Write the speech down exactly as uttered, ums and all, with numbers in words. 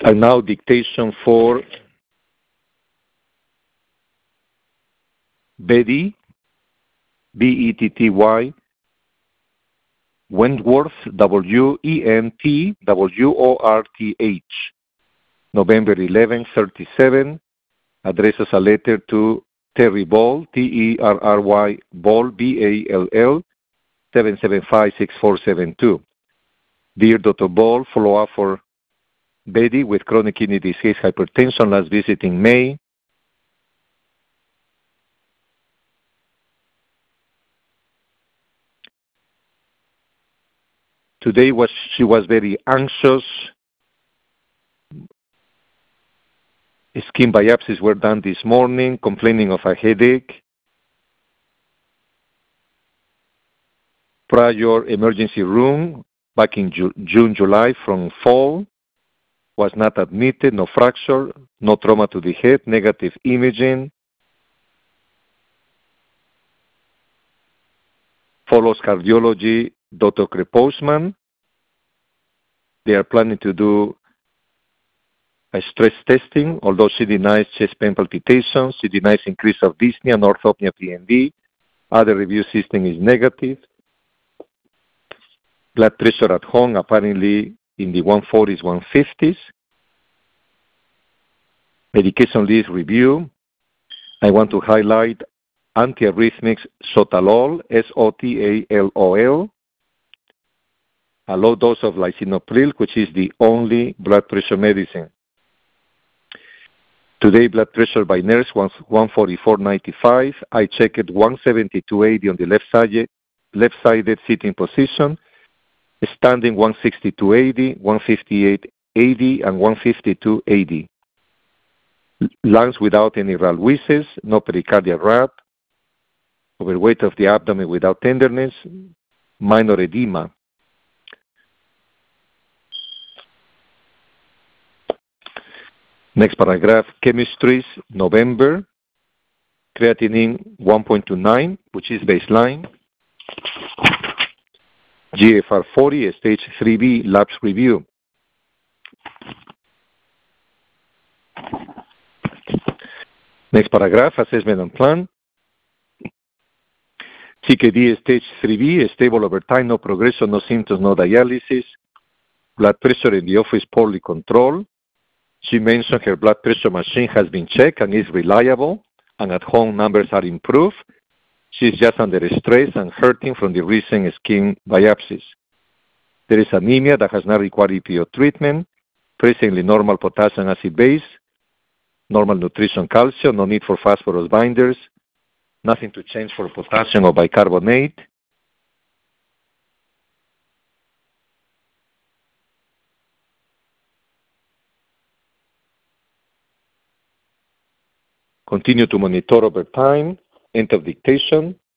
And now dictation for Betty, B E T T Y, Wentworth, W E N T W O R T H, November eleventh, thirty-seven, addresses a letter to Terry Ball, T E R R Y, Ball, B A L L, seven seven five, six four seven two. Dear Doctor Ball, follow-up for Betty with chronic kidney disease hypertension, last visit in May. Today was she was very anxious. Skin biopsies were done this morning, complaining of a headache. Prior emergency room back in Ju- June, July from fall. Was not admitted, no fracture, no trauma to the head, negative imaging. Follows cardiology, Doctor Kreposman. They are planning to do a stress testing, although she denies chest pain palpitations, she denies increase of dyspnea and orthopnea P N D. Other review system is negative. Blood pressure at home apparently in the one forties, one fifties. Medication list review. I want to highlight antiarrhythmics sotalol, S O T A L O L, a low dose of lisinopril, which is the only blood pressure medicine. Today, blood pressure by nurse was one forty-four ninety-five. I checked one seventy-two eighty on the left side, left-sided sitting position, standing one sixty-two eighty, one fifty-eight eighty, and one fifty-two eighty. Lungs without any R A L wheezes, no pericardial rap, overweight of the abdomen without tenderness, minor edema. Next paragraph, chemistries, November, creatinine one point two nine, which is baseline. G F R forty, stage three B, labs review. Next paragraph, assessment and plan. C K D stage three B, stable over time, no progression, no symptoms, no dialysis. Blood pressure in the office poorly controlled. She mentioned her blood pressure machine has been checked and is reliable, and at home numbers are improved. She's just under stress and hurting from the recent skin biopsies. There is anemia that has not required E P O treatment, presently normal potassium acid base, normal nutrition calcium, no need for phosphorus binders, nothing to change for potassium or bicarbonate. Continue to monitor over time. End of dictation.